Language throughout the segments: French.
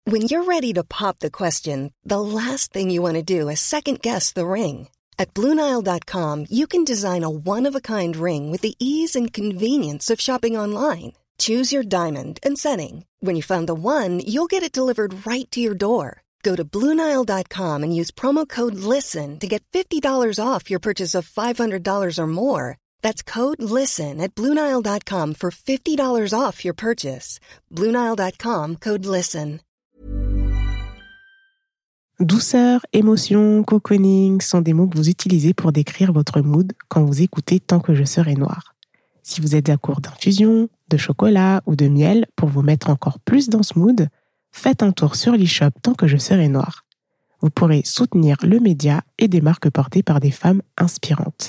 When you're ready to pop the question, the last thing you want to do is second-guess the ring. At BlueNile.com, you can design a one-of-a-kind ring with the ease and convenience of shopping online. Choose your diamond and setting. When you find the one, you'll get it delivered right to your door. Go to BlueNile.com and use promo code LISTEN to get $50 off your purchase of $500 or more. That's code LISTEN at BlueNile.com for $50 off your purchase. BlueNile.com, code LISTEN. Douceur, émotion, cocooning sont des mots que vous utilisez pour décrire votre mood quand vous écoutez Tant que je serai noir. Si vous êtes à court d'infusion, de chocolat ou de miel pour vous mettre encore plus dans ce mood, faites un tour sur l'e-shop Tant que je serai noir. Vous pourrez soutenir le média et des marques portées par des femmes inspirantes.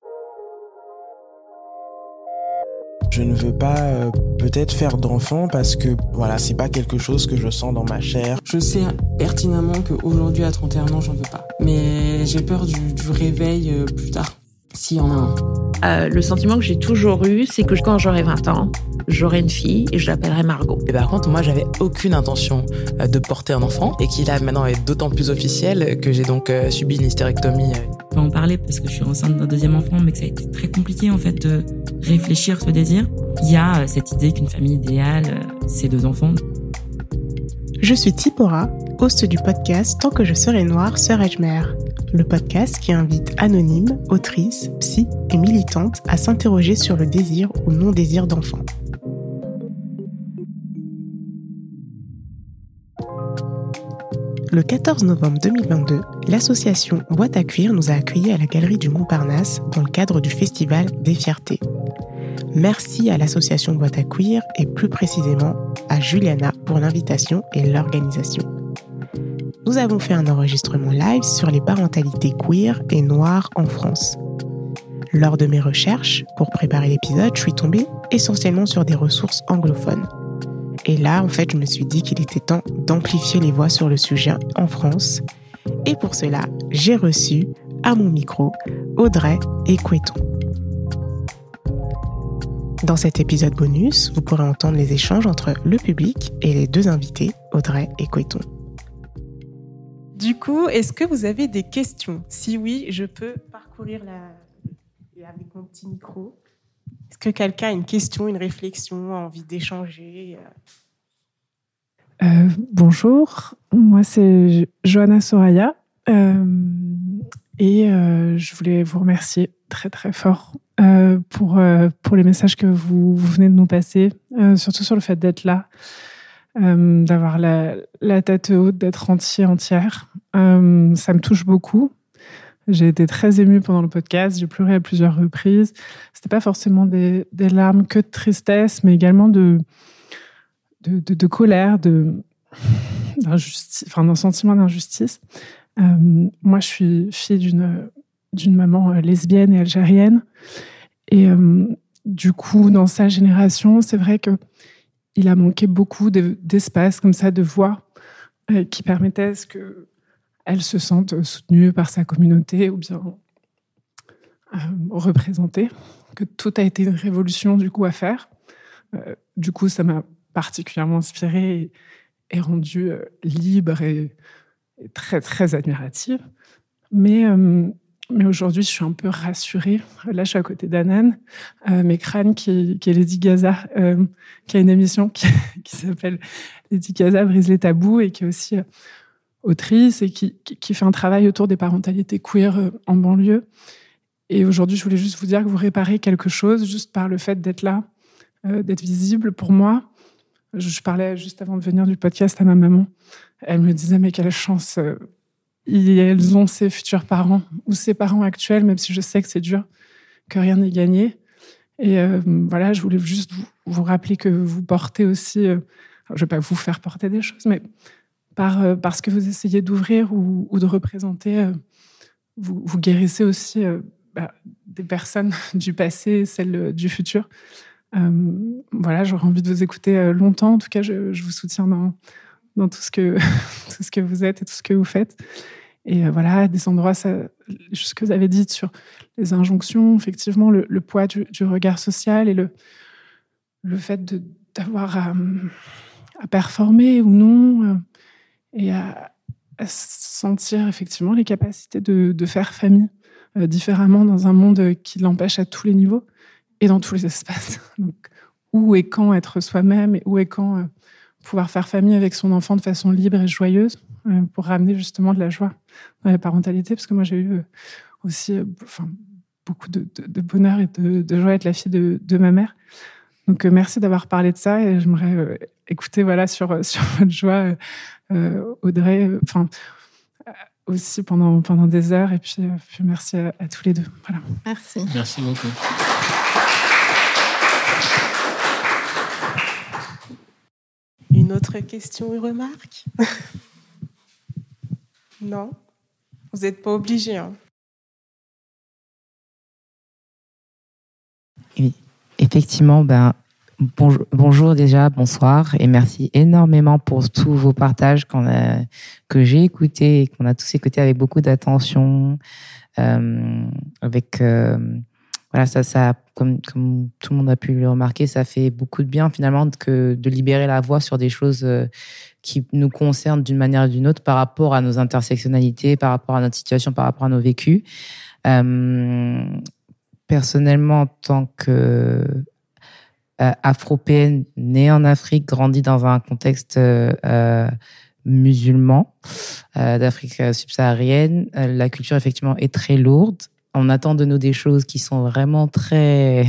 Je ne veux pas peut-être faire d'enfant parce que voilà, c'est pas quelque chose que je sens dans ma chair. Je sais pertinemment qu'aujourd'hui à 31 ans, j'en veux pas. Mais j'ai peur du réveil plus tard, s'il y en a un. Le sentiment que j'ai toujours eu, c'est que quand j'aurai 20 ans, j'aurai une fille et je l'appellerai Margot. Et par contre, moi, j'avais aucune intention de porter un enfant et qui là maintenant est d'autant plus officiel que j'ai donc subi une hystérectomie. Je peux en parler parce que je suis enceinte d'un deuxième enfant, mais que ça a été très compliqué en fait de réfléchir ce désir. Il y a cette idée qu'une famille idéale, c'est 2 enfants. Je suis Tipora, host du podcast Tant que je serai noire, serai-je mère ? Le podcast qui invite anonymes, autrices, psy et militantes à s'interroger sur le désir ou non-désir d'enfant. Le 14 novembre 2022, l'association Boîte à cuir nous a accueillis à la Galerie du Montparnasse dans le cadre du festival des fiertés. Merci à l'association Boîte à cuir et plus précisément à Juliana pour l'invitation et l'organisation. Nous avons fait un enregistrement live sur les parentalités queer et noires en France. Lors de mes recherches, pour préparer l'épisode, je suis tombée essentiellement sur des ressources anglophones. Et là, en fait, je me suis dit qu'il était temps d'amplifier les voix sur le sujet en France. Et pour cela, j'ai reçu à mon micro Audrey Equeton. Dans cet épisode bonus, vous pourrez entendre les échanges entre le public et les 2 invités, Audrey et Equeton. Du coup, est-ce que vous avez des questions ? Si oui, je peux parcourir avec mon petit micro. Est-ce que quelqu'un a une question, une réflexion, a envie d'échanger ? Bonjour, moi c'est Johanna Soraya et je voulais vous remercier très très fort pour les messages que vous venez de nous passer, surtout sur le fait d'être là, d'avoir la tête haute, d'être entière. Ça me touche beaucoup. J'ai été très émue pendant le podcast, j'ai pleuré à plusieurs reprises. C'était pas forcément des larmes que de tristesse, mais également de colère, d'injustice, d'un sentiment d'injustice. Moi, je suis fille d'une maman lesbienne et algérienne. Et du coup, dans sa génération, c'est vrai qu'il a manqué beaucoup d'espace, comme ça, de voix qui permettaient à ce qu'elle se sente soutenue par sa communauté ou bien représentée. Que tout a été une révolution, du coup, à faire. Du coup, ça m'a particulièrement inspirée et rendue libre et très, très admirative. Mais aujourd'hui, je suis un peu rassurée. Là, je suis à côté d'Anan Mekran, qui est Lady Gaza, qui a une émission qui s'appelle Lady Gaza brise les tabous et qui est aussi autrice et qui fait un travail autour des parentalités queer en banlieue. Et aujourd'hui, je voulais juste vous dire que vous réparez quelque chose juste par le fait d'être là, d'être visible. Pour moi, je parlais juste avant de venir du podcast à ma maman. Elle me disait, mais quelle chance elles ont ces futurs parents ou ces parents actuels, même si je sais que c'est dur, que rien n'est gagné. Et voilà, je voulais juste vous rappeler que vous portez aussi, je ne vais pas vous faire porter des choses, mais parce que vous essayez d'ouvrir ou de représenter, vous guérissez aussi des personnes du passé, celles du futur. Voilà, j'aurais envie de vous écouter longtemps. En tout cas, je vous soutiens dans tout ce que vous êtes et tout ce que vous faites. Et voilà, des endroits, ce que vous avez dit sur les injonctions, effectivement, le poids du regard social et le fait d'avoir à performer ou non. et à sentir effectivement les capacités de faire famille différemment dans un monde qui l'empêche à tous les niveaux et dans tous les espaces. Donc, où et quand être soi-même et où et quand pouvoir faire famille avec son enfant de façon libre et joyeuse pour ramener justement de la joie dans la parentalité. Parce que moi, j'ai eu aussi beaucoup de bonheur et de joie à être la fille de ma mère. Donc, merci d'avoir parlé de ça et j'aimerais écouter sur votre joie, Audrey, aussi pendant des heures. Et puis merci à tous les deux. Voilà. Merci. Merci beaucoup. Une autre question ou remarque? Non? Vous n'êtes pas obligé, hein? Oui, effectivement, bonjour déjà, bonsoir, et merci énormément pour tous vos partages que j'ai écoutés et qu'on a tous écoutés avec beaucoup d'attention, ça, comme tout le monde a pu le remarquer, ça fait beaucoup de bien finalement de libérer la voix sur des choses qui nous concernent d'une manière ou d'une autre par rapport à nos intersectionnalités, par rapport à notre situation, par rapport à nos vécus. Personnellement, en tant que afropéenne, née en Afrique, grandie dans un contexte musulman d'Afrique subsaharienne, la culture effectivement est très lourde. On attend de nous des choses qui sont vraiment très...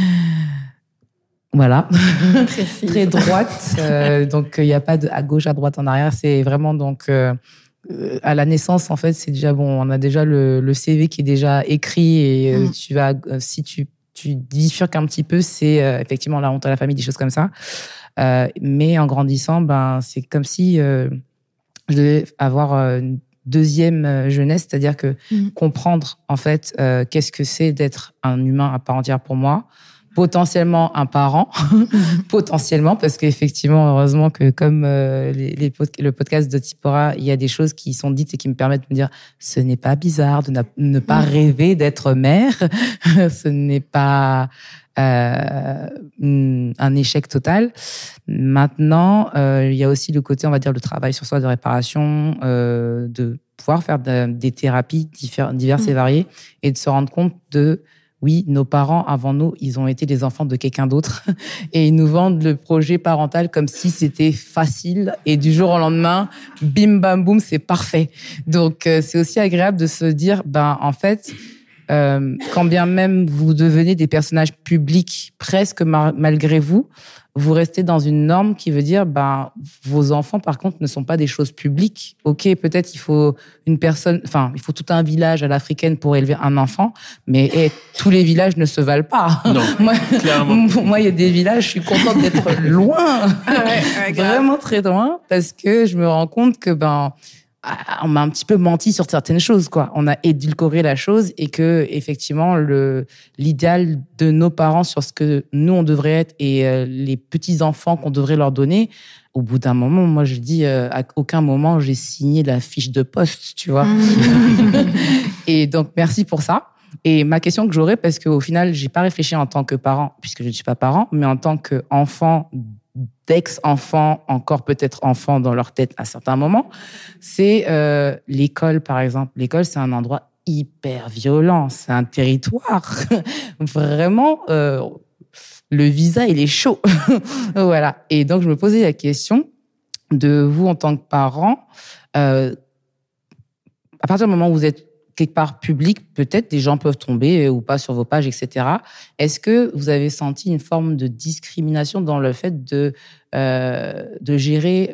Voilà, très droite. Donc, il n'y a pas de à gauche, à droite, en arrière. C'est vraiment donc... à la naissance, en fait, c'est déjà bon. On a déjà le CV qui est déjà écrit et si tu bifurques un petit peu, c'est effectivement la honte à la famille, des choses comme ça. Mais en grandissant, c'est comme si je devais avoir une deuxième jeunesse, c'est-à-dire que comprendre en fait qu'est-ce que c'est d'être un humain à part entière pour moi. Potentiellement un parent, potentiellement, parce qu'effectivement, heureusement que comme le podcast de Tipora, il y a des choses qui sont dites et qui me permettent de me dire ce n'est pas bizarre de ne pas rêver d'être mère, ce n'est pas un échec total. Maintenant, il y a aussi le côté, on va dire, le travail sur soi de réparation, de pouvoir faire des thérapies diverses et variées et de se rendre compte oui, nos parents, avant nous, ils ont été les enfants de quelqu'un d'autre et ils nous vendent le projet parental comme si c'était facile et du jour au lendemain, bim, bam, boum, c'est parfait. Donc, c'est aussi agréable de se dire, en fait, quand bien même vous devenez des personnages publics presque malgré vous, vous restez dans une norme qui veut dire, vos enfants, par contre, ne sont pas des choses publiques. Ok, peut-être il faut il faut tout un village à l'africaine pour élever un enfant, mais tous les villages ne se valent pas. Non, clairement. Moi, il y a des villages, je suis contente d'être loin, vraiment très loin, parce que je me rends compte que, on m'a un petit peu menti sur certaines choses, quoi. On a édulcoré la chose et que, effectivement, l'idéal de nos parents sur ce que nous, on devrait être et les petits-enfants qu'on devrait leur donner, au bout d'un moment, moi, je dis, à aucun moment, j'ai signé la fiche de poste, tu vois. Et donc, merci pour ça. Et ma question que j'aurais, parce qu'au final, j'ai pas réfléchi en tant que parent, puisque je ne suis pas parent, mais en tant qu'enfant, d'ex-enfants, encore peut-être enfants dans leur tête à certains moments, c'est l'école, par exemple. L'école, c'est un endroit hyper violent, c'est un territoire. Vraiment, le visa, il est chaud. Voilà. Et donc, je me posais la question de vous, en tant que parents, à partir du moment où vous êtes quelque part public, peut-être des gens peuvent tomber ou pas sur vos pages, etc. Est-ce que vous avez senti une forme de discrimination dans le fait de gérer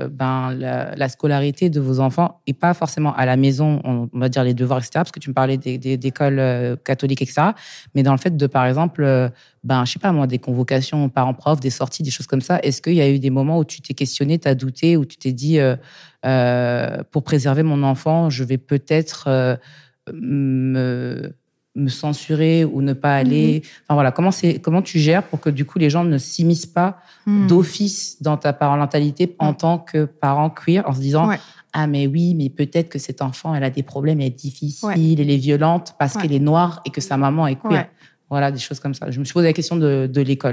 la scolarité de vos enfants et pas forcément à la maison, on va dire les devoirs, etc. Parce que tu me parlais d'écoles catholiques, etc. Mais dans le fait de, par exemple, je sais pas moi, des convocations parents-profs, des sorties, des choses comme ça. Est-ce qu'il y a eu des moments où tu t'es questionné, t'as douté, où tu t'es dit pour préserver mon enfant, je vais peut-être me censurer ou ne pas aller. Enfin voilà, comment tu gères pour que du coup les gens ne s'immiscent pas d'office dans ta parentalité en tant que parent queer, en se disant ah mais oui, mais peut-être que cet enfant elle a des problèmes, elle est difficile, elle est violente parce qu'elle est noire et que sa maman est queer. Voilà, des choses comme ça. Je me suis posé la question de l'école.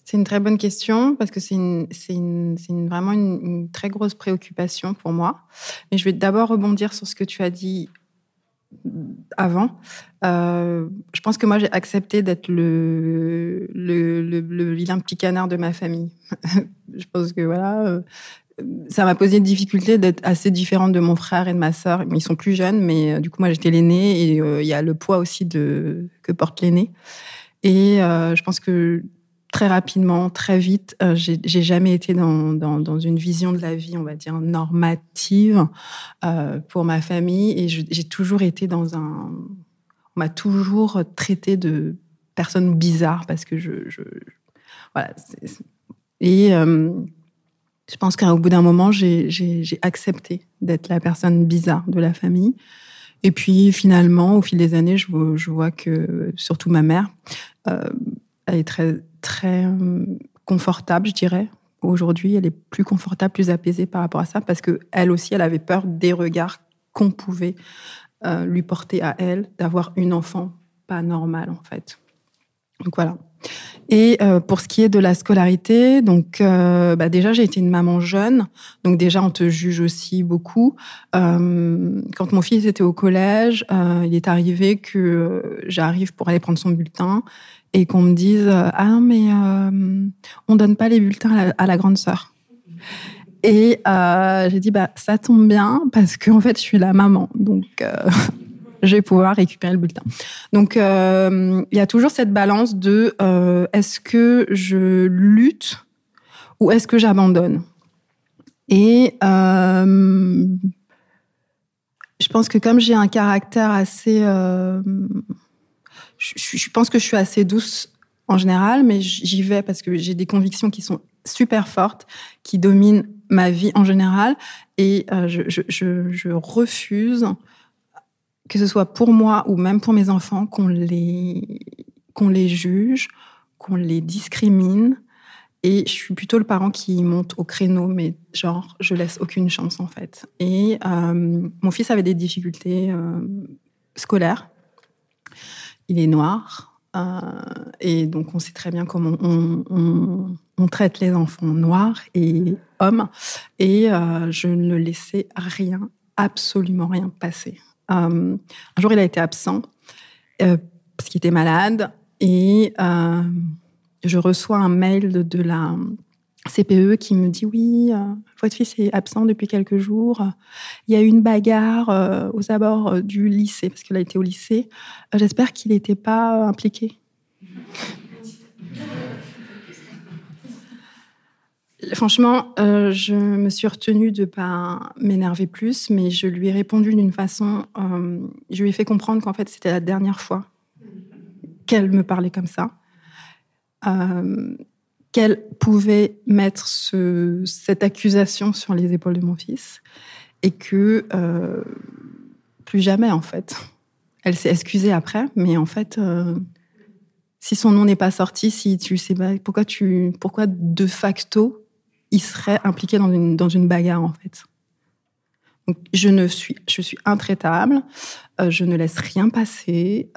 C'est une très bonne question parce que c'est vraiment une très grosse préoccupation pour moi. Mais je vais d'abord rebondir sur ce que tu as dit avant. Je pense que moi, j'ai accepté d'être le vilain petit canard de ma famille. Je pense que voilà, ça m'a posé une difficulté d'être assez différente de mon frère et de ma sœur. Ils sont plus jeunes, mais du coup, moi, j'étais l'aînée et il y a le poids aussi que porte l'aîné. Et je pense que très rapidement, très vite, j'ai jamais été dans une vision de la vie, on va dire, normative pour ma famille. Et j'ai toujours été on m'a toujours traité de personne bizarre parce que voilà. Et je pense qu'au bout d'un moment, j'ai accepté d'être la personne bizarre de la famille. Et puis, finalement, au fil des années, je vois que, surtout ma mère, elle est très, très confortable, je dirais. Aujourd'hui, elle est plus confortable, plus apaisée par rapport à ça, parce qu'elle aussi, elle avait peur des regards qu'on pouvait lui porter à elle, d'avoir une enfant pas normale, en fait. Donc, voilà. Et pour ce qui est de la scolarité, donc déjà j'ai été une maman jeune, donc déjà on te juge aussi beaucoup. Quand mon fils était au collège, il est arrivé que j'arrive pour aller prendre son bulletin et qu'on me dise ah mais on donne pas les bulletins à la grande sœur. Et j'ai dit ça tombe bien parce que en fait je suis la maman, donc je vais pouvoir récupérer le bulletin. Donc, il y a toujours cette balance de est-ce que je lutte ou est-ce que j'abandonne ? Et je pense que comme j'ai un caractère assez... je pense que je suis assez douce en général, mais j'y vais parce que j'ai des convictions qui sont super fortes, qui dominent ma vie en général. Et je refuse... que ce soit pour moi ou même pour mes enfants, qu'on les juge, qu'on les discrimine. Et je suis plutôt le parent qui monte au créneau, mais genre, je laisse aucune chance, en fait. Et mon fils avait des difficultés scolaires. Il est noir. Et donc, on sait très bien comment on traite les enfants noirs et hommes. Et je ne laissais rien, absolument rien passer. Un jour, il a été absent parce qu'il était malade et je reçois un mail de la CPE qui me dit « Oui, votre fils est absent depuis quelques jours. Il y a eu une bagarre aux abords du lycée, parce qu'il a été au lycée. J'espère qu'il n'était pas impliqué. » Franchement, je me suis retenue de ne pas m'énerver plus, mais je lui ai répondu d'une façon... je lui ai fait comprendre qu'en fait, c'était la dernière fois qu'elle me parlait comme ça. Qu'elle pouvait mettre cette accusation sur les épaules de mon fils. Et que plus jamais, en fait. Elle s'est excusée après, mais en fait... si son nom n'est pas sorti, si tu sais pas pourquoi de facto... il serait impliqué dans une bagarre, en fait. Donc, je suis intraitable, je ne laisse rien passer.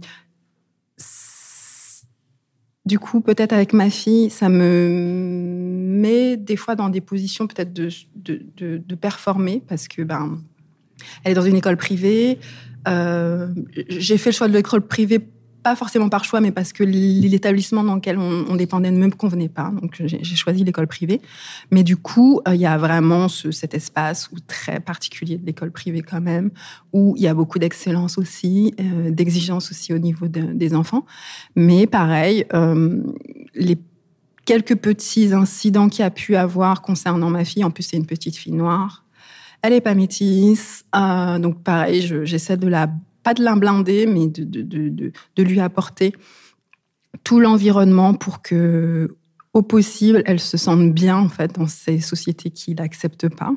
Du coup, peut-être avec ma fille, ça me met des fois dans des positions peut-être de performer, parce que elle est dans une école privée. J'ai fait le choix de l'école privée, pas forcément par choix, mais parce que l'établissement dans lequel on dépendait ne me convenait pas. Donc, j'ai choisi l'école privée. Mais du coup, il y a vraiment cet espace très particulier de l'école privée quand même, où il y a beaucoup d'excellence aussi, d'exigence aussi au niveau des enfants. Mais pareil, les quelques petits incidents qu'il y a pu avoir concernant ma fille, en plus, c'est une petite fille noire. Elle n'est pas métisse. Donc, pareil, j'essaie pas de la blinder, mais de lui apporter tout l'environnement pour que, au possible, elle se sente bien, en fait, dans ces sociétés qui l'acceptent pas.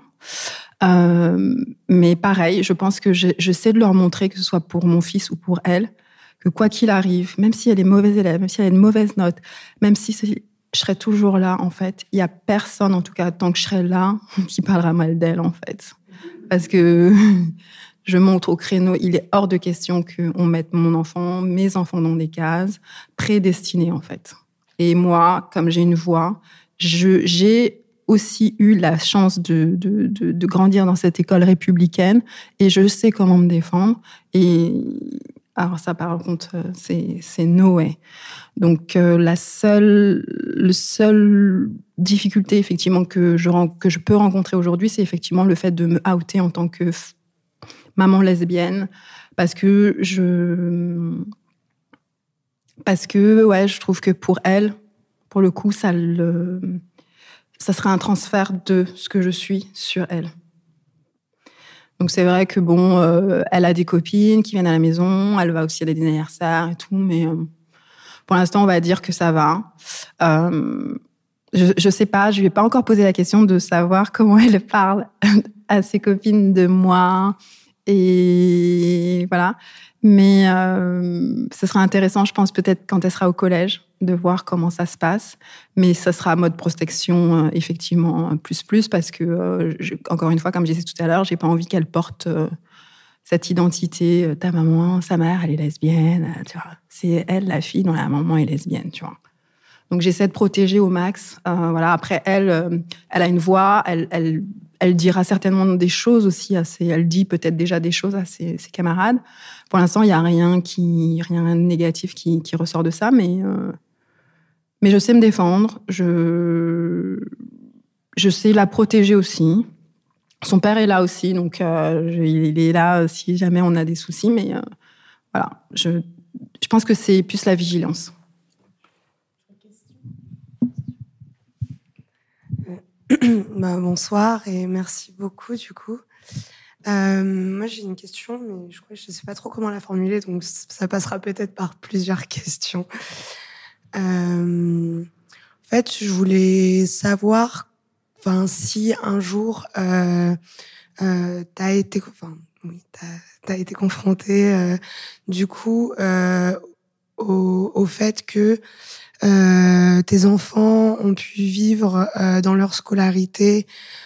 Mais pareil, je pense que j'essaie de leur montrer, que ce soit pour mon fils ou pour elle, que quoi qu'il arrive, même si elle est mauvaise élève, même si elle a une mauvaise note, même si je serai toujours là, en fait. Il y a personne, en tout cas, tant que je serai là, qui parlera mal d'elle, en fait. Parce que... je monte au créneau, il est hors de question qu'on mette mes enfants dans des cases prédestinées, en fait. Et moi, comme j'ai une voix, j'ai aussi eu la chance de grandir dans cette école républicaine et je sais comment me défendre. Et alors ça, par contre, c'est no way. Donc la seule difficulté effectivement que je peux rencontrer aujourd'hui, c'est effectivement le fait de me outer en tant que maman lesbienne, parce que ouais, je trouve que pour elle, pour le coup, ça serait un transfert de ce que je suis sur elle. Donc c'est vrai que bon, elle a des copines qui viennent à la maison, elle va aussi à des anniversaires et tout, mais pour l'instant, on va dire que ça va. Je sais pas, je lui ai pas encore posé la question de savoir comment elle parle à ses copines de moi, et voilà. Mais ce sera intéressant, je pense, peut-être quand elle sera au collège, de voir comment ça se passe. Mais ça sera mode protection, effectivement, plus, parce que, encore une fois, comme je disais tout à l'heure, j'ai pas envie qu'elle porte cette identité. Ta maman, sa mère, elle est lesbienne, tu vois. C'est elle, la fille, dont la maman est lesbienne, tu vois. Donc j'essaie de protéger au max. Voilà. Après, elle a une voix, elle dira certainement des choses aussi elle dit peut-être déjà des choses à ses camarades. Pour l'instant, il y a rien de négatif qui ressort de ça, mais je sais me défendre. Je sais la protéger aussi. Son père est là aussi, donc il est là si jamais on a des soucis, mais voilà. Je pense que c'est plus la vigilance. Bonsoir et merci beaucoup du coup. Moi j'ai une question, mais je crois que je ne sais pas trop comment la formuler, donc ça passera peut-être par plusieurs questions. En fait, je voulais savoir si un jour t'as été confrontée du coup au fait que tes enfants ont pu vivre dans leur scolarité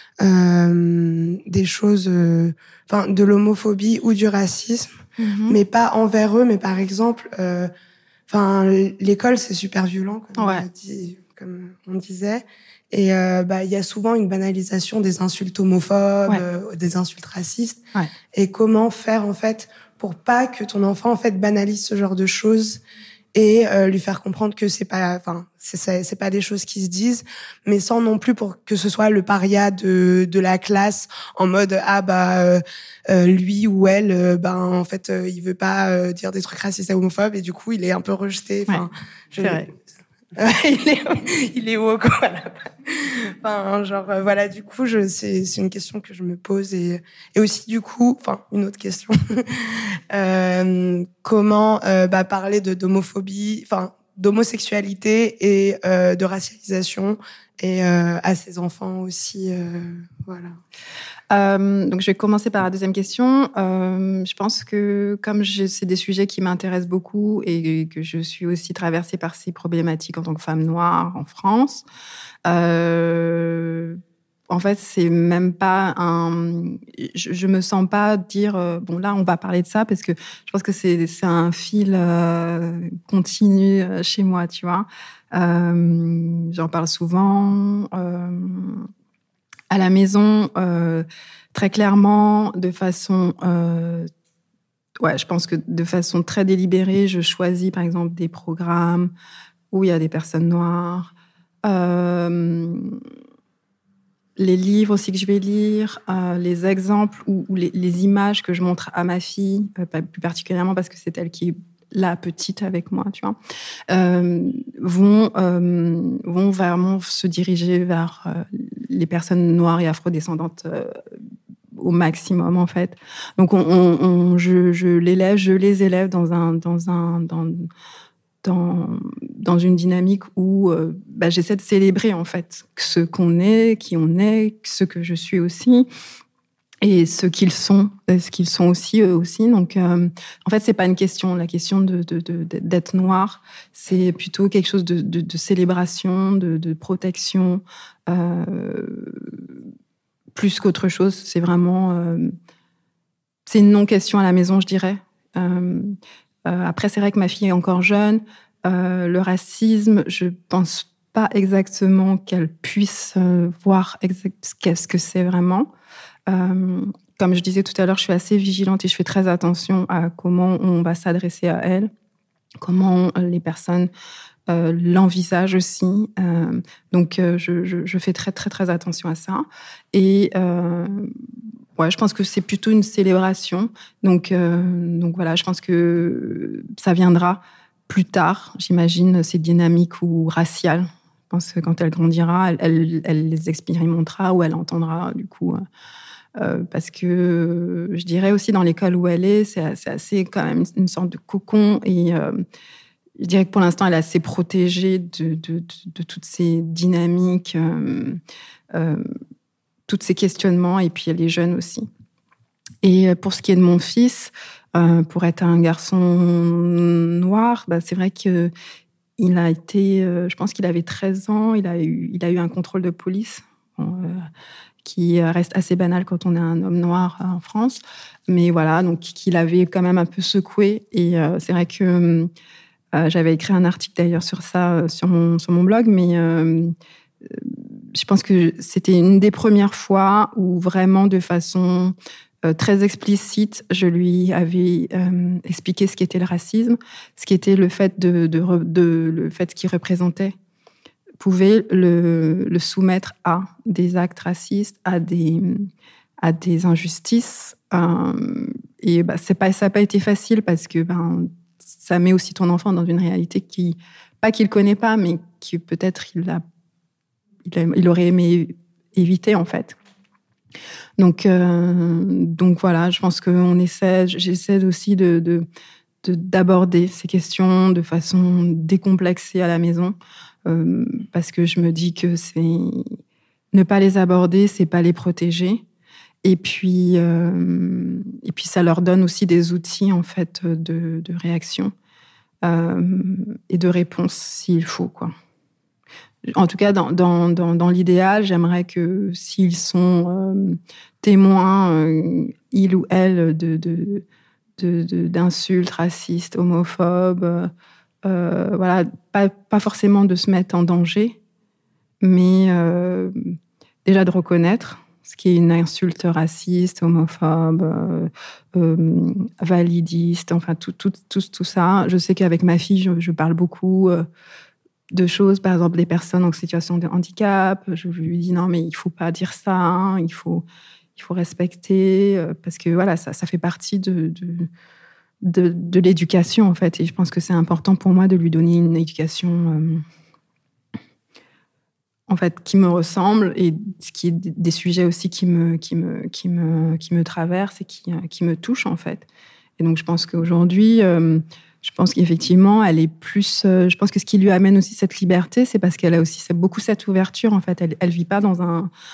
des choses, de l'homophobie ou du racisme, mais pas envers eux, mais par exemple, l'école c'est super violent, comme on disait, et il y a souvent une banalisation des insultes homophobes, des insultes racistes, et comment faire en fait pour pas que ton enfant en fait banalise ce genre de choses et lui faire comprendre que c'est pas des choses qui se disent, mais sans non plus pour que ce soit le paria de la classe en mode lui ou elle en fait il veut pas dire des trucs racistes et homophobes et du coup il est un peu rejeté. C'est vrai. Il est woke, voilà. Voilà, du coup, c'est une question que je me pose et aussi, du coup, une autre question. Comment, parler d'homophobie, d'homosexualité et de racialisation et à ses enfants aussi, voilà. Donc, je vais commencer par la deuxième question. Je pense que comme c'est des sujets qui m'intéressent beaucoup et que je suis aussi traversée par ces problématiques en tant que femme noire en France, en fait, c'est même pas je me sens pas dire bon là on va parler de ça parce que je pense que c'est un fil continu chez moi, tu vois. J'en parle souvent. À la maison, très clairement, de façon, je pense que de façon très délibérée, je choisis par exemple des programmes où il y a des personnes noires, les livres aussi que je vais lire, les exemples ou les images que je montre à ma fille, plus particulièrement parce que c'est elle qui est la petite avec moi, tu vois, vont vraiment se diriger vers les personnes noires et afrodescendantes au maximum, en fait. Donc, je les élève dans une dynamique où j'essaie de célébrer, en fait, ce qu'on est, qui on est, ce que je suis aussi, et ce qu'ils sont aussi eux aussi. Donc, en fait, c'est pas une question. La question d'être noir, c'est plutôt quelque chose de célébration, de protection, plus qu'autre chose. C'est vraiment, c'est une non-question à la maison, je dirais. Après, c'est vrai que ma fille est encore jeune. Le racisme, je pense pas exactement qu'elle puisse voir ce que c'est vraiment. Comme je disais tout à l'heure, je suis assez vigilante et je fais très attention à comment on va s'adresser à elle, comment les personnes l'envisagent aussi. Donc, je fais très, très, très attention à ça. Et ouais, je pense que c'est plutôt une célébration. Donc voilà, je pense que ça viendra plus tard, j'imagine, ces dynamiques ou raciales. Je pense que quand elle grandira, elle les expérimentera ou elle entendra, du coup... parce que je dirais aussi dans l'école où elle est, c'est assez quand même une sorte de cocon et je dirais que pour l'instant elle est assez protégée de toutes ces dynamiques, tous ces questionnements et puis elle est jeune aussi. Et pour ce qui est de mon fils, pour être un garçon noir, c'est vrai que il a été, je pense qu'il avait 13 ans, il a eu un contrôle de police. Qui reste assez banal quand on est un homme noir en France. Mais voilà, donc qu'il avait quand même un peu secoué. Et c'est vrai que j'avais écrit un article d'ailleurs sur ça, sur mon blog, mais je pense que c'était une des premières fois où vraiment de façon très explicite, je lui avais expliqué ce qu'était le racisme, ce qu'était le fait le fait qu'il représentait pouvait le soumettre à des actes racistes, à des injustices. Et ça n'a pas été facile parce que ça met aussi ton enfant dans une réalité pas qu'il ne connaît pas, mais qui peut-être il aurait aimé éviter, en fait. Donc voilà, je pense j'essaie aussi d'aborder ces questions de façon décomplexée à la maison. Parce que je me dis que ne pas les aborder, c'est pas les protéger. Et puis ça leur donne aussi des outils en fait de réaction et de réponse s'il faut, quoi. En tout cas, dans l'idéal, j'aimerais que s'ils sont témoins, il ou elle, d'insultes racistes, homophobes. Voilà, pas forcément de se mettre en danger, mais déjà de reconnaître ce qui est une insulte raciste, homophobe, validiste, enfin tout ça. Je sais qu'avec ma fille, je parle beaucoup de choses, par exemple des personnes en situation de handicap. Je lui dis non, mais il faut pas dire ça, hein, il faut respecter, parce que voilà, ça fait partie de l'éducation, en fait. Et je pense que c'est important pour moi de lui donner une éducation en fait, qui me ressemble et ce qui est des sujets aussi qui me traversent et qui me touchent, en fait. Et donc, je pense qu'aujourd'hui, je pense qu'effectivement, elle est plus... je pense que ce qui lui amène aussi cette liberté, c'est parce qu'elle a aussi beaucoup cette ouverture, en fait. Elle vit pas dans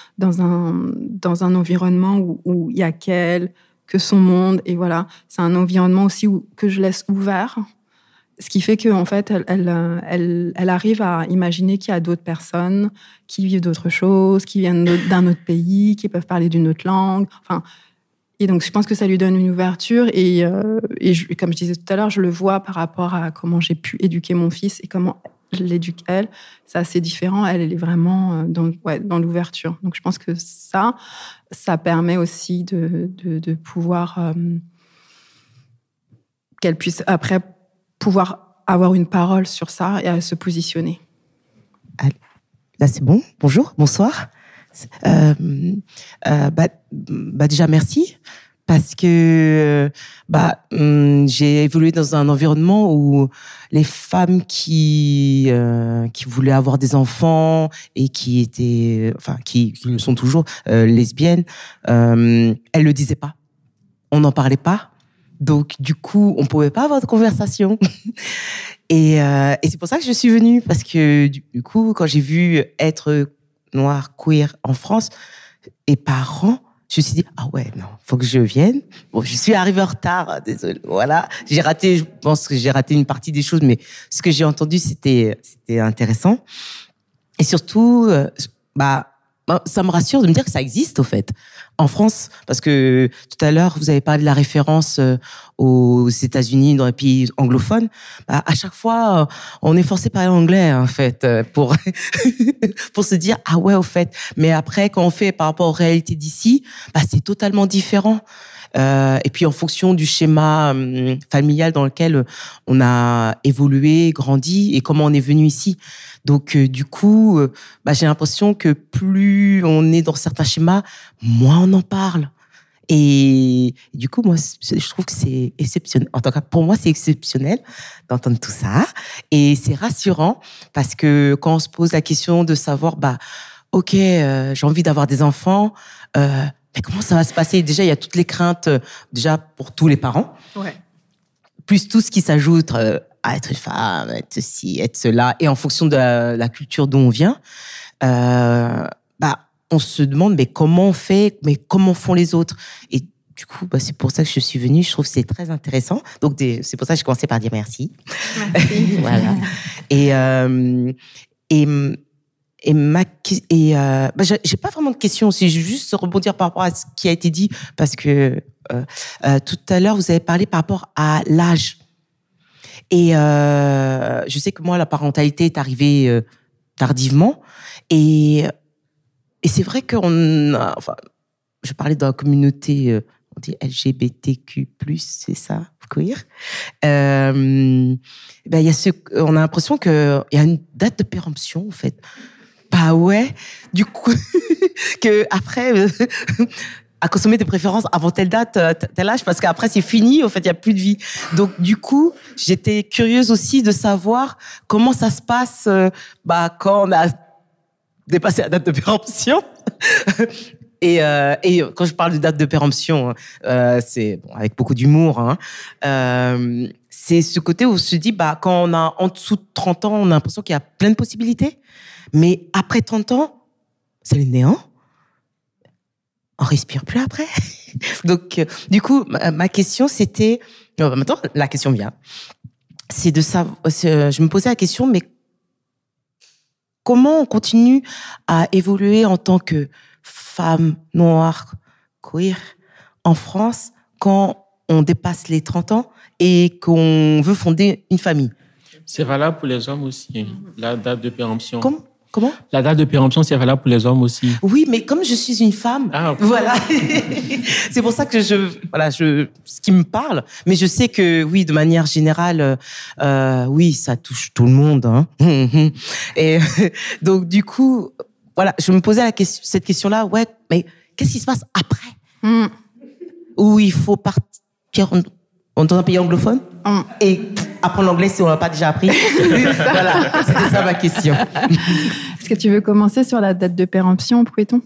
un environnement où il y a qu'elle, que son monde, et voilà. C'est un environnement aussi que je laisse ouvert, ce qui fait qu'en fait, elle arrive à imaginer qu'il y a d'autres personnes qui vivent d'autres choses, qui viennent d'un autre pays, qui peuvent parler d'une autre langue, enfin... Et donc, je pense que ça lui donne une ouverture. Et comme je disais tout à l'heure, je le vois par rapport à comment j'ai pu éduquer mon fils et comment je l'éduque elle. C'est assez différent. Elle est vraiment dans l'ouverture. Donc, je pense que ça permet aussi de pouvoir... qu'elle puisse, après, pouvoir avoir une parole sur ça et à se positionner. Allez. Là, c'est bon. Bonjour, bonsoir. Déjà merci parce que j'ai évolué dans un environnement où les femmes qui voulaient avoir des enfants et qui le sont toujours lesbiennes, elles le disaient pas, on n'en parlait pas, donc du coup on pouvait pas avoir de conversation. Et c'est pour ça que je suis venue, parce que du coup quand j'ai vu être noire, queer en France, et parents, je me suis dit, ah ouais, non, faut que je vienne. Bon, je suis arrivée en retard, désolée, voilà. Je pense que j'ai raté une partie des choses, mais ce que j'ai entendu, c'était intéressant. Et surtout, ça me rassure de me dire que ça existe, au fait, en France. Parce que tout à l'heure, vous avez parlé de la référence aux États-Unis, dans les pays anglophones. À chaque fois, on est forcé par l'anglais, en fait, pour se dire, ah ouais, au fait. Mais après, quand on fait par rapport aux réalités d'ici, c'est totalement différent. Et puis, en fonction du schéma familial dans lequel on a évolué, grandi, et comment on est venu ici. Donc, du coup, j'ai l'impression que plus on est dans certains schémas, moins on en parle. Et du coup, moi, je trouve que c'est exceptionnel. En tout cas, pour moi, c'est exceptionnel d'entendre tout ça. Et c'est rassurant parce que quand on se pose la question de savoir, OK, j'ai envie d'avoir des enfants, mais comment ça va se passer? Déjà, il y a toutes les craintes, déjà pour tous les parents. Ouais. Plus tout ce qui s'ajoute à être une femme, être ceci, être cela. Et en fonction de la culture d'où on vient, on se demande, mais comment on fait? Mais comment font les autres? Et du coup, c'est pour ça que je suis venue. Je trouve que c'est très intéressant. Donc, c'est pour ça que j'ai commencé par dire merci. Merci. Voilà. J'ai pas vraiment de questions aussi. Je vais juste rebondir par rapport à ce qui a été dit parce que tout à l'heure vous avez parlé par rapport à l'âge. Et je sais que moi la parentalité est arrivée tardivement et c'est vrai je parlais dans la communauté on dit LGBTQ+, c'est ça, queer. On a l'impression qu'il y a une date de péremption en fait. Ouais, du coup, que après, à consommer des préférences avant telle date, tel âge, parce qu'après c'est fini, en fait, il y a plus de vie. Donc du coup, j'étais curieuse aussi de savoir comment ça se passe, quand on a dépassé la date de péremption. Et quand je parle de date de péremption, c'est avec beaucoup d'humour. Hein, c'est ce côté où on se dit, quand on a en dessous de 30 ans, on a l'impression qu'il y a plein de possibilités. Mais après 30 ans, c'est le néant. On respire plus après. Donc, du coup, ma question, c'était... maintenant, la question vient. C'est de savoir... Je me posais la question, mais comment on continue à évoluer en tant que femme noire, queer, en France, quand on dépasse les 30 ans et qu'on veut fonder une famille? C'est valable pour les hommes aussi, la date de péremption. Comment? La date de péremption, c'est valable pour les hommes aussi. Oui, mais comme je suis une femme, voilà. C'est pour ça que ce qui me parle. Mais je sais que, oui, de manière générale, oui, ça touche tout le monde. Hein. Et donc, du coup, voilà, je me posais cette question-là. Ouais, mais qu'est-ce qui se passe après? Où il faut partir dans un pays anglophone et apprendre l'anglais si on l'a pas déjà appris. Voilà, c'était ça ma question. Est-ce que tu veux commencer sur la date de péremption, Prouéton?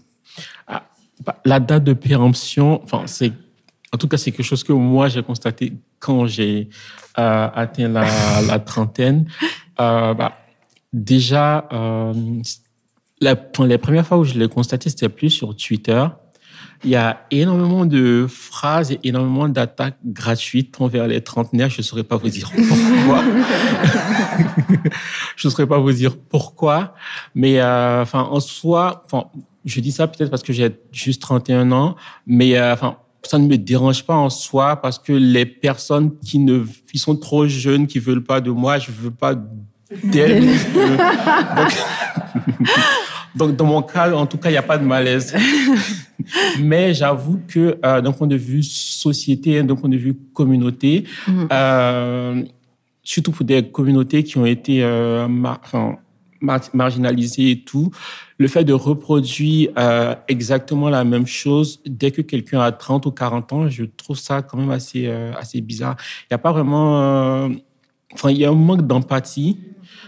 La date de péremption, en tout cas, c'est quelque chose que moi j'ai constaté quand j'ai atteint la trentaine. Déjà, les premières fois où je l'ai constaté, c'était plus sur Twitter. Il y a énormément de phrases et énormément d'attaques gratuites envers les trentenaires. Je ne saurais pas vous dire pourquoi. Je ne saurais pas vous dire pourquoi. Mais en soi, je dis ça peut-être parce que j'ai juste 31 ans, mais ça ne me dérange pas en soi parce que les personnes qui sont trop jeunes, qui ne veulent pas de moi, je ne veux pas d'elles. Donc, dans mon cas, en tout cas, il n'y a pas de malaise. Mais j'avoue que d'un point de vue société, d'un point de vue communauté, surtout pour des communautés qui ont été marginalisées et tout, le fait de reproduire exactement la même chose dès que quelqu'un a 30 ou 40 ans, je trouve ça quand même assez bizarre. Il n'y a pas vraiment... il y a un manque d'empathie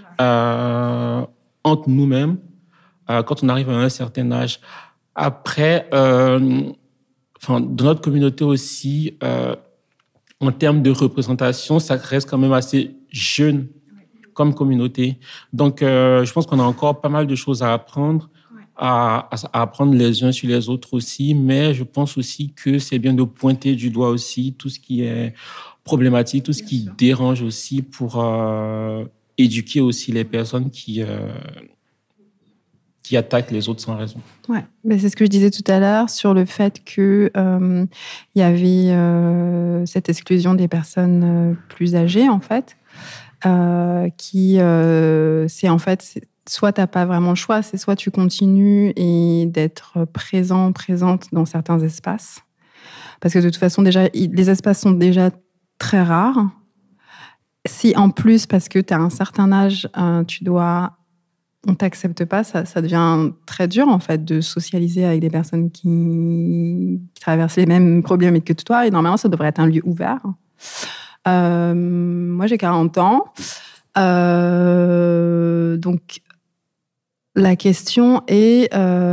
entre nous-mêmes quand on arrive à un certain âge. Après, dans notre communauté aussi, en termes de représentation, ça reste quand même assez jeune comme communauté. Donc, je pense qu'on a encore pas mal de choses à apprendre, à apprendre les uns sur les autres aussi, mais je pense aussi que c'est bien de pointer du doigt aussi tout ce qui est problématique, tout ce qui dérange aussi pour éduquer aussi les personnes qui qui attaquent les autres sans raison. Ouais, mais c'est ce que je disais tout à l'heure sur le fait que y avait cette exclusion des personnes plus âgées en fait, qui c'est en fait soit t'as pas vraiment le choix, c'est soit tu continues et d'être présente dans certains espaces, parce que de toute façon déjà les espaces sont déjà très rares. Si en plus parce que t'as un certain âge, on t'accepte pas, ça devient très dur en fait de socialiser avec des personnes qui traversent les mêmes problèmes que toi, et normalement ça devrait être un lieu ouvert. Moi j'ai 40 ans, donc la question est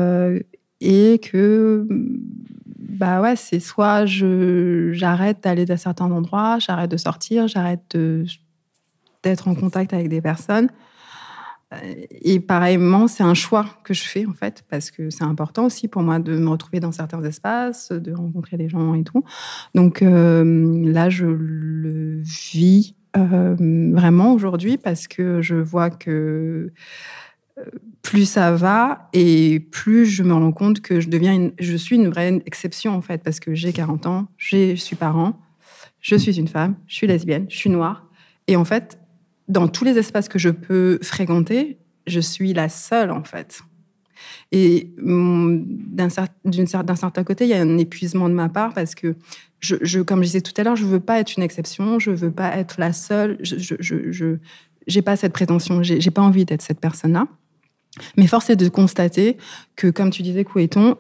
que bah ouais, c'est soit j'arrête d'aller à certains endroits, j'arrête de sortir, j'arrête d'être en contact avec des personnes. Et pareillement, c'est un choix que je fais, en fait, parce que c'est important aussi pour moi de me retrouver dans certains espaces, de rencontrer des gens et tout. Donc là, je le vis vraiment aujourd'hui, parce que je vois que plus ça va et plus je me rends compte que je suis une vraie exception, en fait, parce que j'ai 40 ans, je suis parent, je suis une femme, je suis lesbienne, je suis noire. Et en fait, dans tous les espaces que je peux fréquenter, je suis la seule, en fait. Et d'un certain côté, il y a un épuisement de ma part, parce que, comme je disais tout à l'heure, je ne veux pas être une exception, je ne veux pas être la seule, je n'ai pas cette prétention, je n'ai pas envie d'être cette personne-là. Mais force est de constater que, comme tu disais, Kouéton,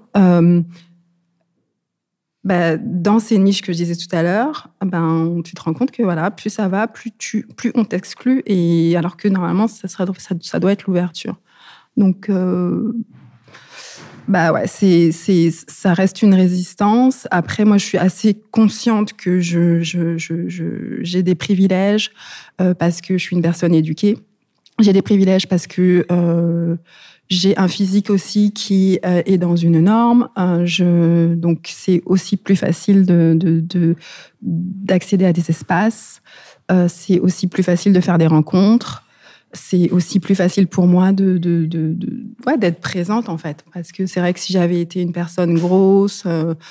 dans ces niches que je disais tout à l'heure, tu te rends compte que voilà, plus ça va, plus on t'exclut, et alors que normalement ça doit être l'ouverture. Donc ouais, ça reste une résistance. Après, moi je suis assez consciente que j'ai des privilèges parce que je suis une personne éduquée. J'ai des privilèges parce que j'ai un physique aussi qui est dans une norme. Donc, c'est aussi plus facile d'accéder à des espaces. C'est aussi plus facile de faire des rencontres. C'est aussi plus facile pour moi d'être présente, en fait. Parce que c'est vrai que si j'avais été une personne grosse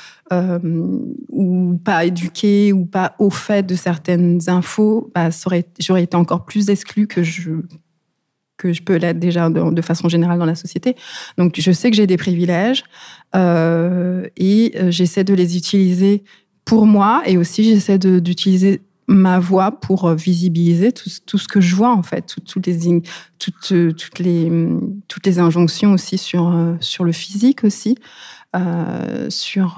ou pas éduquée ou pas au fait de certaines infos, j'aurais été encore plus exclue que je peux l'être déjà de façon générale dans la société. Donc, je sais que j'ai des privilèges et j'essaie de les utiliser pour moi, et aussi j'essaie d'utiliser ma voix pour visibiliser tout ce que je vois, en fait, toutes les injonctions aussi sur le physique aussi, sur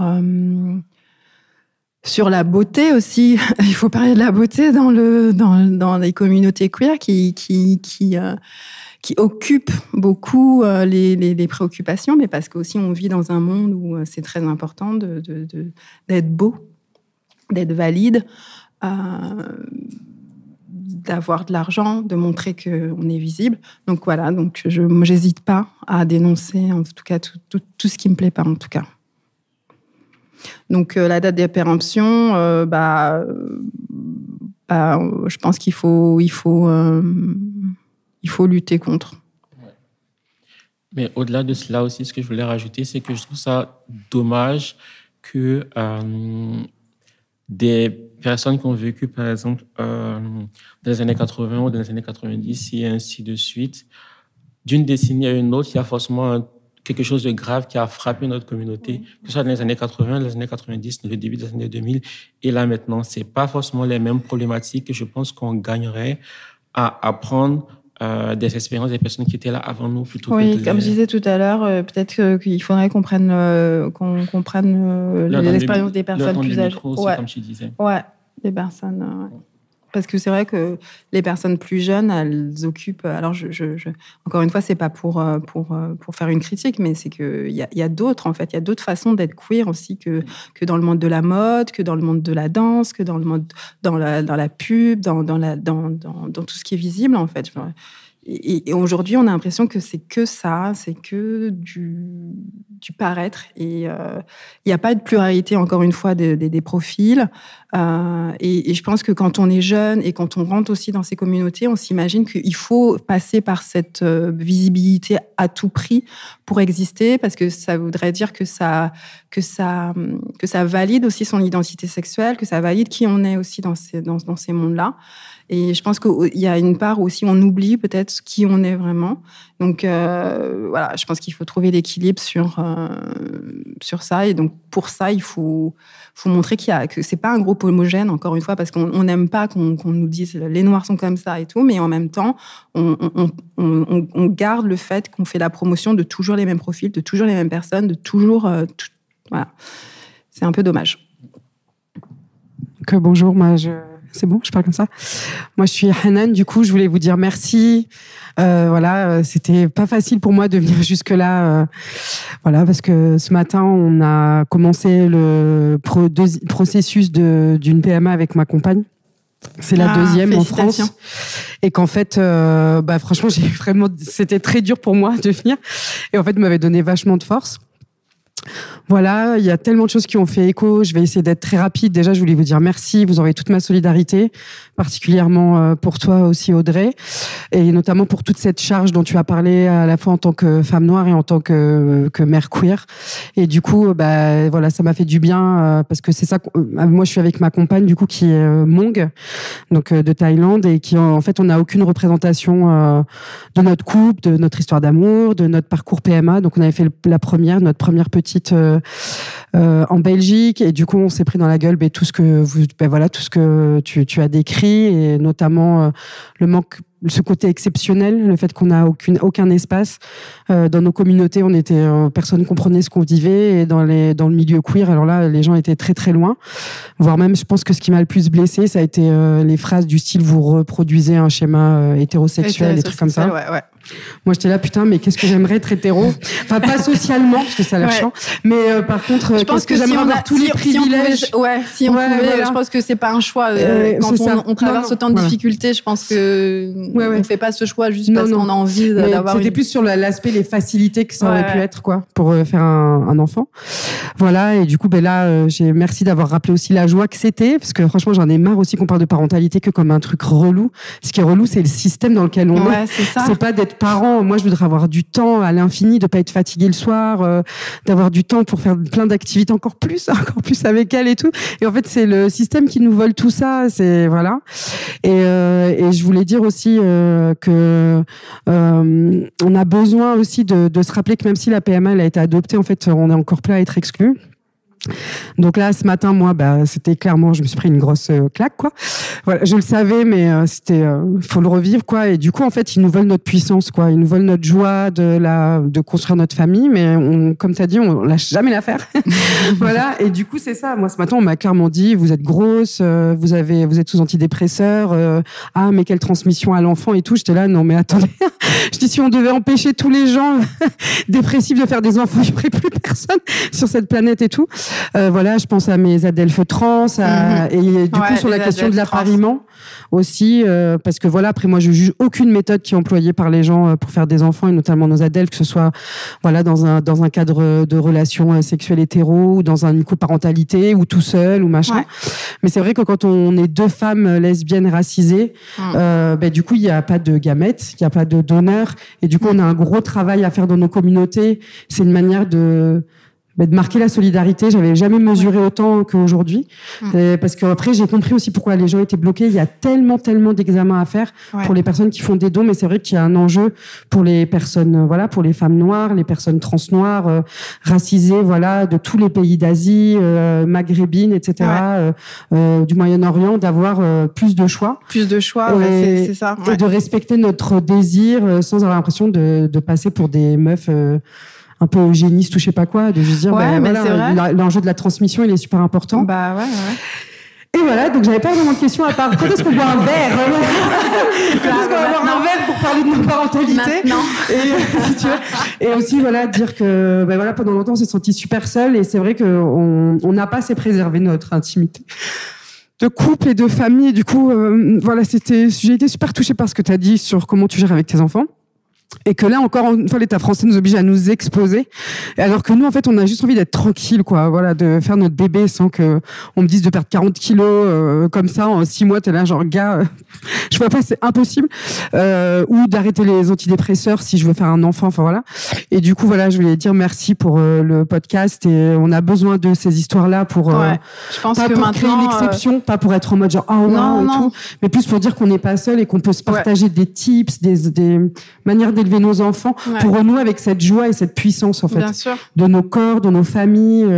la beauté aussi. Il faut parler de la beauté dans les communautés queer qui occupent beaucoup les préoccupations, mais parce qu'aussi on vit dans un monde où c'est très important d'être beau, d'être valide, d'avoir de l'argent, de montrer qu'on est visible. Donc voilà, je n'hésite pas à dénoncer, en tout cas, tout ce qui ne me plaît pas, en tout cas. Donc la date des péremptions, je pense qu'il faut lutter contre. Mais au-delà de cela aussi, ce que je voulais rajouter, c'est que je trouve ça dommage que des personnes qui ont vécu, par exemple, dans les années 80 ou dans les années 90 et ainsi de suite, d'une décennie à une autre, il y a forcément quelque chose de grave qui a frappé notre communauté, que ce soit dans les années 80, les années 90, le début des années 2000, et là maintenant, c'est pas forcément les mêmes problématiques, et je pense qu'on gagnerait à apprendre des expériences des personnes qui étaient là avant nous plutôt que Oui, comme je disais tout à l'heure, peut-être qu'il faudrait qu'on prenne les expériences des personnes plus âgées. Ouais. Comme tu disais. Ouais, des personnes. Ouais. Parce que c'est vrai que les personnes plus jeunes, elles occupent. Alors, encore une fois, c'est pas pour faire une critique, mais c'est qu'il y a d'autres, en fait. Il y a d'autres façons d'être queer aussi que dans le monde de la mode, que dans le monde de la danse, que dans le monde, dans la pub, dans tout ce qui est visible, en fait. Et aujourd'hui, on a l'impression que c'est que ça, c'est que du paraître. Et il n'y a pas de pluralité, encore une fois, des profils. Et je pense que quand on est jeune et quand on rentre aussi dans ces communautés, on s'imagine qu'il faut passer par cette visibilité à tout prix pour exister, parce que ça voudrait dire que ça valide aussi son identité sexuelle, que ça valide qui on est aussi dans ces mondes-là. Et je pense qu'il y a une part où aussi on oublie peut-être qui on est vraiment. Donc voilà, je pense qu'il faut trouver l'équilibre sur ça. Et donc pour ça, il faut montrer que c'est pas un groupe homogène, encore une fois, parce qu'on n'aime pas qu'on nous dise les Noirs sont comme ça et tout, mais en même temps, on garde le fait qu'on fait la promotion de toujours les mêmes profils, de toujours les mêmes personnes, de toujours... voilà. C'est un peu dommage. Bonjour, c'est bon, je parle comme ça. Moi, je suis Hanan. Du coup, je voulais vous dire merci. Voilà, c'était pas facile pour moi de venir jusque-là. Voilà, parce que ce matin, on a commencé le processus d'une PMA avec ma compagne. C'est la deuxième en France. Et qu'en fait, franchement, c'était très dur pour moi de venir. Et en fait, m'avait donné vachement de force. Voilà, il y a tellement de choses qui ont fait écho. Je vais essayer d'être très rapide. Déjà, je voulais vous dire merci. Vous aurez toute ma solidarité, particulièrement pour toi aussi, Audrey, et notamment pour toute cette charge dont tu as parlé à la fois en tant que femme noire et en tant que mère queer. Et du coup, voilà, ça m'a fait du bien parce que c'est ça. Moi, je suis avec ma compagne, du coup, qui est Hmong, donc de Thaïlande, et qui en fait, on n'a aucune représentation de notre couple, de notre histoire d'amour, de notre parcours PMA. Donc, on avait fait notre première petite en Belgique, et du coup on s'est pris dans la gueule tout ce que tu as décrit, et notamment le manque, ce côté exceptionnel, le fait qu'on n'a aucun espace dans nos communautés. Personne ne comprenait ce qu'on vivait, et dans le milieu queer, alors là les gens étaient très très loin, voire même je pense que ce qui m'a le plus blessée, ça a été les phrases du style vous reproduisez un schéma hétérosexuel, des trucs comme ça. Ouais. Moi, j'étais là, putain, mais qu'est-ce que j'aimerais être hétéro. Enfin, pas socialement, parce que ça a l'air chiant. Mais par contre, je pense que j'aimerais avoir tous les privilèges. Si on pouvait, je pense que c'est pas un choix. Quand on traverse autant de difficultés, je pense que on fait pas ce choix juste parce qu'on a envie d'avoir. C'était plus sur l'aspect, les facilités que ça aurait pu être, quoi, pour faire un enfant. Voilà. Et du coup, là, merci d'avoir rappelé aussi la joie que c'était, parce que franchement, j'en ai marre aussi qu'on parle de parentalité que comme un truc relou. Ce qui est relou, c'est le système dans lequel on est. C'est pas d'être parent. Moi, je voudrais avoir du temps à l'infini, de pas être fatiguée le soir, d'avoir du temps pour faire plein d'activités encore plus avec elle et tout. Et en fait, c'est le système qui nous vole tout ça. C'est voilà. Et je voulais dire aussi que on a besoin aussi de se rappeler que même si la PMA elle a été adoptée, en fait, on est encore plein à être exclus. Donc là, ce matin, moi, c'était clairement, je me suis pris une grosse claque, quoi. Voilà, je le savais, mais faut le revivre, quoi. Et du coup, en fait, ils nous veulent notre puissance, quoi. Ils nous veulent notre joie de construire notre famille, mais comme t'as dit, on lâche jamais l'affaire. Voilà. Et du coup, c'est ça. Moi, ce matin, on m'a clairement dit, vous êtes grosse, vous êtes sous antidépresseurs, mais quelle transmission à l'enfant et tout. J'étais là, non, mais attendez. Je dis, si on devait empêcher tous les gens dépressifs de faire des enfants, il n'y aurait plus personne sur cette planète et tout. Voilà, je pense à mes adelphes trans, et du coup sur la question de l'appariement aussi, parce que voilà, après moi je juge aucune méthode qui est employée par les gens pour faire des enfants, et notamment nos adelphes, que ce soit voilà dans un cadre de relations sexuelles hétéro, ou dans une coparentalité, ou tout seul, ou machin. Mais c'est vrai que quand on est deux femmes lesbiennes racisées, du coup il n'y a pas de gamètes, il n'y a pas de donneurs, et du coup on a un gros travail à faire dans nos communautés. C'est une manière de marquer la solidarité. J'avais jamais mesuré autant qu'aujourd'hui. Parce que après, j'ai compris aussi pourquoi les gens étaient bloqués. Il y a tellement d'examens à faire pour les personnes qui font des dons, mais c'est vrai qu'il y a un enjeu pour les personnes, pour les femmes noires, les personnes trans noires, racisées, de tous les pays d'Asie, maghrébines, etc., du Moyen-Orient, d'avoir plus de choix. Plus de choix, c'est ça. Et de respecter notre désir sans avoir l'impression de passer pour des meufs un peu eugéniste ou je sais pas quoi, de juste dire l'enjeu de la transmission il est super important. Et voilà, donc j'avais pas vraiment de questions à part quand est-ce qu'on boit un verre. Quand est-ce qu'on va boire un verre pour parler de nos parentalités. Et aussi dire que pendant longtemps on s'est senti super seul, et c'est vrai qu'on n'a pas assez préservé notre intimité. de couple et de famille. Et du coup, voilà, j'ai été super touchée par ce que tu as dit sur comment tu gères avec tes enfants. Et que là, encore une fois, l'État français nous oblige à nous exposer. Alors que nous, en fait, on a juste envie d'être tranquille, quoi. Voilà, de faire notre bébé sans que on me dise de perdre 40 kilos, comme ça, en 6 mois, t'es là, genre, gars, je vois pas, c'est impossible. Ou d'arrêter les antidépresseurs si je veux faire un enfant, enfin voilà. Et du coup, voilà, je voulais dire merci pour le podcast et on a besoin de ces histoires-là pour, je pense pas que pour maintenant, créer une exception, pas pour être en mode genre, oh, wow, et tout, mais plus pour dire qu'on n'est pas seul et qu'on peut se partager des tips, des manières d'élever nos enfants pour renouer avec cette joie et cette puissance en fait de nos corps, de nos familles,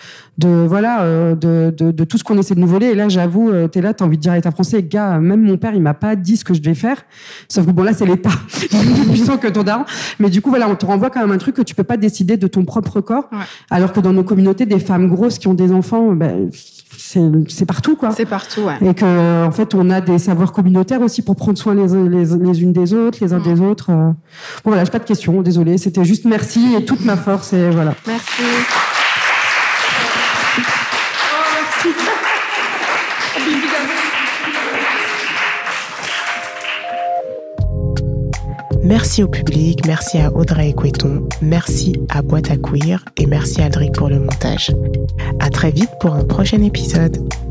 de tout ce qu'on essaie de nous voler. Et là, j'avoue, t'es là, t'as envie de dire à l'État français, gars, même mon père, il m'a pas dit ce que je devais faire. Sauf que bon, là, c'est l'État, il est plus puissant que ton daron. Mais du coup, voilà, on te renvoie quand même un truc que tu peux pas décider de ton propre corps. Alors que dans nos communautés, des femmes grosses qui ont des enfants, c'est partout, quoi. C'est partout, Et que, en fait, on a des savoirs communautaires aussi pour prendre soin les unes des autres, les uns des autres. Bon, voilà, j'ai pas de questions, désolée. C'était juste merci et toute ma force et voilà. Merci. Merci au public, merci à Audrey Equeton, merci à Boîte à Queer et merci à Aldric pour le montage. À très vite pour un prochain épisode.